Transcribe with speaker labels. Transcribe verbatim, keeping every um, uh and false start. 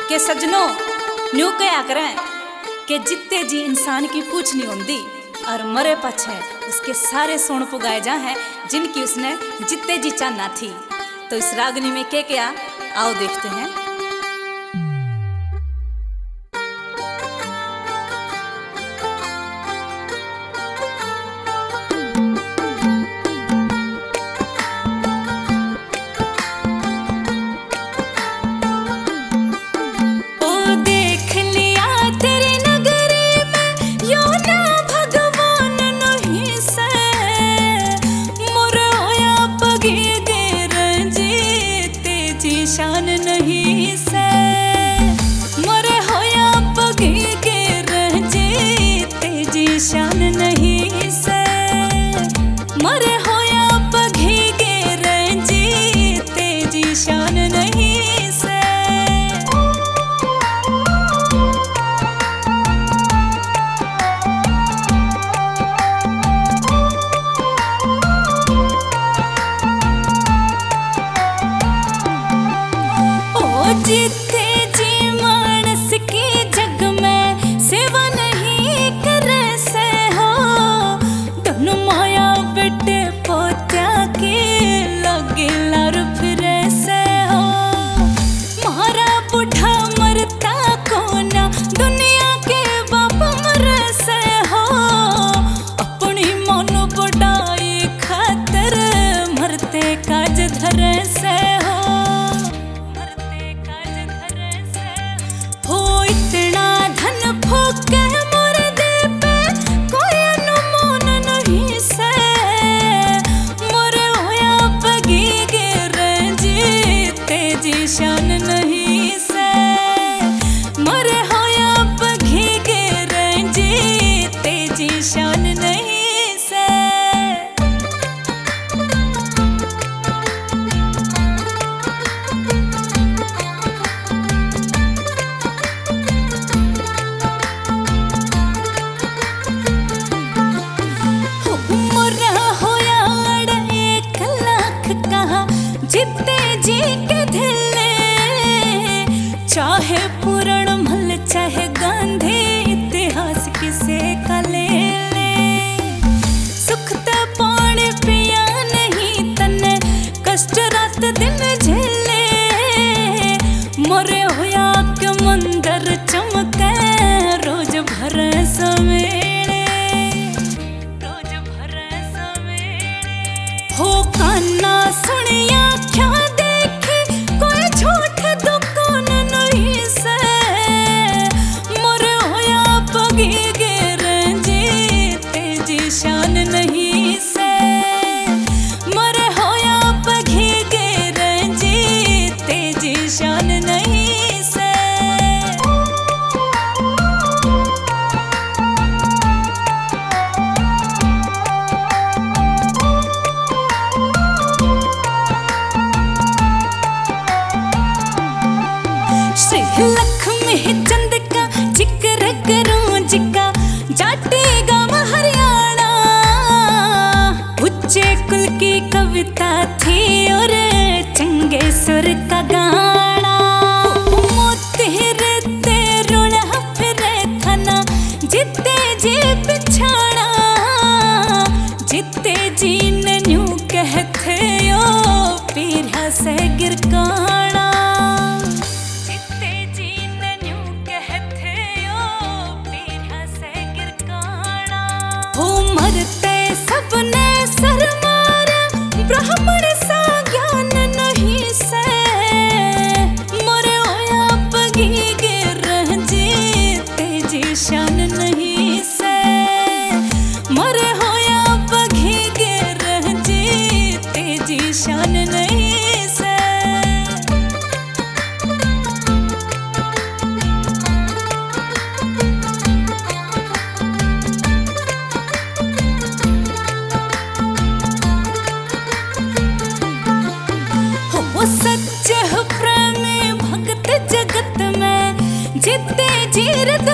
Speaker 1: के सजनों न्यू कया करें कि जित्ते जी इंसान की पूछ नहीं होंदी और मरे पछे उसके सारे सोन पुगाए जा हैं जिनकी उसने जित्ते जी चाहना थी। तो इस रागनी में क्या क्या आओ देखते हैं।
Speaker 2: शान नहीं से मरे होया पगी के रंजी तेजी शान नहीं से मरे होया पगी के रंजी तेजी शान नहीं से जिते जी मानस की जग में सेवा नहीं करे से हो दोनों माया बेटे पोत्या के लगे लार फिरे से हो मारा बुढ़ा मरता कोना दुनिया के बाप मरे से हो अपनी मन बुढ़ाई खातर मरते काज धरे से हो इतना धन फूके मोर दे पे कोई अनुमान नहीं से मोरे होया पगी के रंजी तेजी शान नहीं से मोरे होया पगी के रंजी तेजी शान नहीं से जित्ते जी के दिले चाहे पुराण मल चाहे गांधी इतिहास किसे का ले ले सुख ते पानी पिया नहीं तने कष्ट रात दिन झेले मरे होया के मंदिर चमके रोज भर सवेरे रोज भर सवेरे हो कान्ना सुनिया क्या देखे कोई झूठ दुकान नहीं से मरे होया पगी के रंजी तेजी शान नहीं से मरे होया पगी के रंजी तेजी शान नहीं से लक्ष्मी चंद का जिक्र करूं जिका जाटेगा हरियाणा उच्चे कुल की कविता थी और चंगे सुर का गाना मोतेरे ते रुड़ा फिरे थाना जित्ते जी पिछाड़ा जित्ते जी ने न्यू कहते ओ पीढ़ा से गिरकाना हो मरते सबने सर मारा ब्राह्मण सा ज्ञान नहीं से मरे होया पगी के रंजी तेजी शान नहीं से मरे होया पगी के रंजी तेजी शान नहीं से सच्चे प्रेमी भक्त जगत में जिते जीर